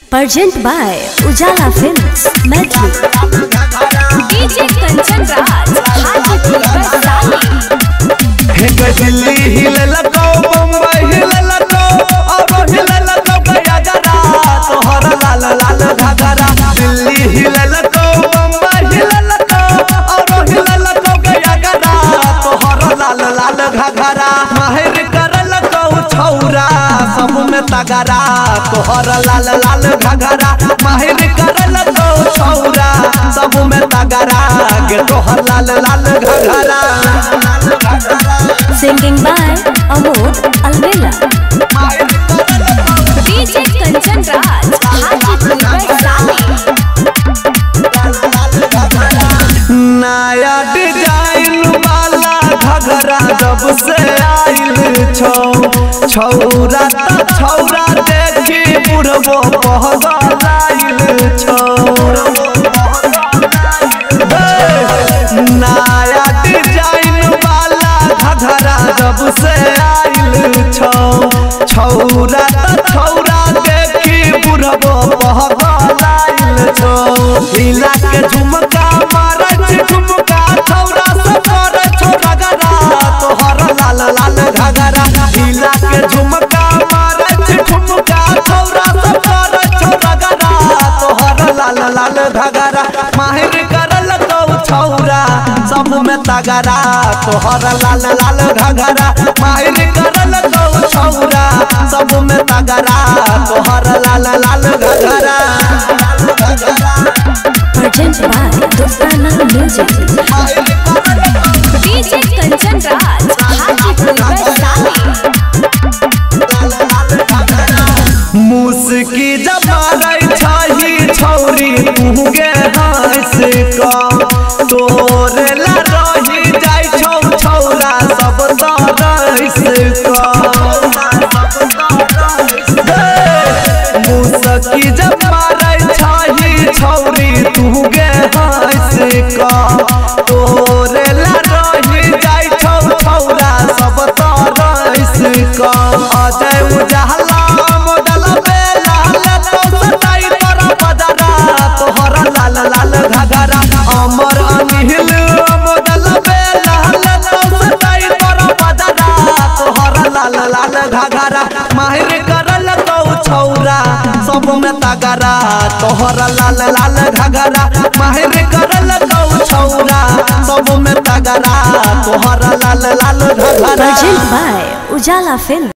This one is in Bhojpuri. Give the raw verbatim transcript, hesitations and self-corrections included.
Present by Ujala Films, Medley. D J Kanchan Raj, Hajipur Vaisali. हे दिल्ली हिले लगो, मुंबई हिले लगो, अब हिले लगो गया जरा तोहर लाल लाल घाघरा। दिल्ली हिले लगो, मुंबई हिले लगो, अब हिले लगो गया जरा तोहर लाल लाल घाघरा। माहिर कर लगो छौरा सब में तगरा तोहर लाल लाल घाघरा। माहिर कर लगो छौरा सब में तगरा गे तोहर लाल लाल घाघरा। Singing by Amod Alvela. D J Kanchan Raj, Hajipur Vaisali. नया डिजाइन वाला घघरा जब से आइल छौ छौरा त छौरा देखी बुढ़बो पहलाइल छौ। नया डिजाइन वाला घघरा जब से आइल छौ छौरा त छौरा देखी बुढ़बो पहलाइल छौ। हिला के झुमका मारे झुमका छौरा से करे छोरा गरा तोहर लाल लाल घघरा। हिला के झुमका मारे झुमका छौरा से करे छोरा गरा तोहर लाल लाल घघरा। माहिर करल तो छौरा सब में तगरा तोहर लाल लाल घघरा। माहिर करल तो छौरा सब में तगरा तोहर लाल लाल घघरा। Present by Dustana Music. D J Kanchan Raj, Hajipur Vaisali. मुस्की जब मारै छही छौरी तुगे हंस का तोरे ला रही जाय छौ छौरा सब तरस का। मुस्की जब मारै छही छौरी तुगे हंस का तोरे ला रही जाय छौ छौरा सब तरस का। अजय उजाला मोदल बेला तो सताई तोरा बजरा तोहर लाल लाल घघरा। अमर अनिल मोदल बेला तो सताई तोरा बजरा तोहर लाल लाल घघरा। माहिर करल तो छौरा सब में तगरा तोहर लाल लाल घघरा। माहिर करल तो छौरा सब में तगरा तोहर लाल लाल घघरा। Present by Ujala Films.